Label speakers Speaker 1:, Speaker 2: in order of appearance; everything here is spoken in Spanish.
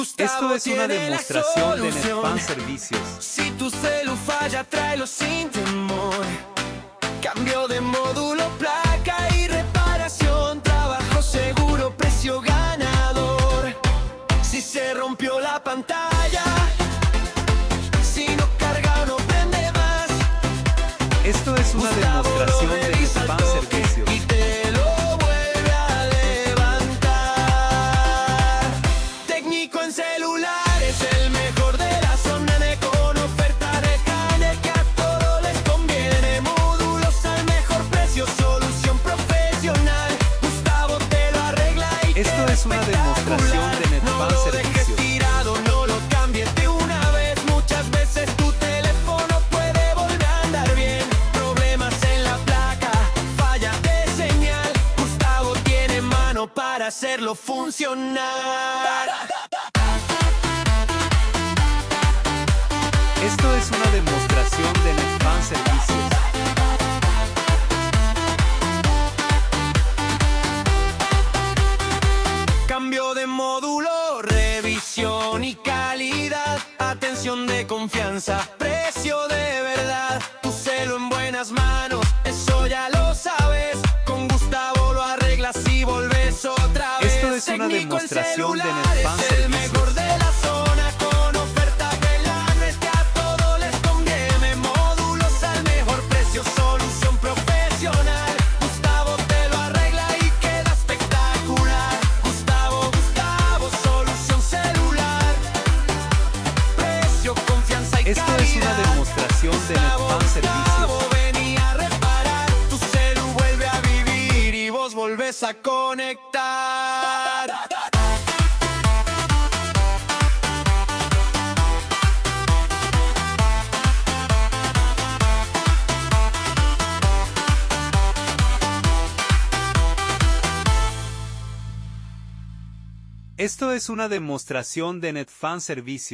Speaker 1: Esto
Speaker 2: Gustavo
Speaker 1: es una
Speaker 2: tiene la
Speaker 1: demostración de
Speaker 2: solución.
Speaker 1: Netfan Servicios.
Speaker 2: Si tu celu falla, tráelo sin temor. Cambio de módulo, placa y reparación. Trabajo seguro, precio ganador. Si se rompió la pantalla, si no carga o no prende más,
Speaker 1: Esto es una
Speaker 2: Gustavo lo
Speaker 1: demostración de
Speaker 2: revisa al
Speaker 1: Netfan
Speaker 2: toque
Speaker 1: Servicios.
Speaker 2: y te lo vuelve a levantar. Técnico en celular es el mejor de la zona, con oferta de Jane que a todos les conviene. Módulos al mejor precio, solución profesional. Gustavo te lo arregla y
Speaker 1: Esto
Speaker 2: queda
Speaker 1: es una demostración de
Speaker 2: espectacular.
Speaker 1: Netfan
Speaker 2: No lo dejes
Speaker 1: Servicios.
Speaker 2: tirado, no lo cambies de una vez. Muchas veces tu teléfono puede volver a andar bien. Problemas en la placa, falla de señal. Gustavo tiene mano para hacerlo funcionar.
Speaker 1: Esto es una demostración de Netfan Servicios.
Speaker 2: Cambio de módulo, revisión y calidad. Atención de confianza, precio de verdad. Tu celo en buenas manos, eso ya lo sabes. Con Gustavo lo arreglas y volves otra vez.
Speaker 1: Esto es una
Speaker 2: Técnico en
Speaker 1: demostración de
Speaker 2: celulares,
Speaker 1: Netfan
Speaker 2: el
Speaker 1: Servicios.
Speaker 2: mejor de la zona, con oferta Pelano es que a todos les conviene. Módulos al mejor precio, solución profesional. Gustavo te lo arregla y queda espectacular. Gustavo, solución celular. Precio, confianza y
Speaker 1: Esto
Speaker 2: calidad.
Speaker 1: es una demostración de Netfan Servicios.
Speaker 2: Vení a reparar. Tu celu vuelve a vivir y vos volvés a conectar.
Speaker 1: Esto es una demostración de Netfan Servicios.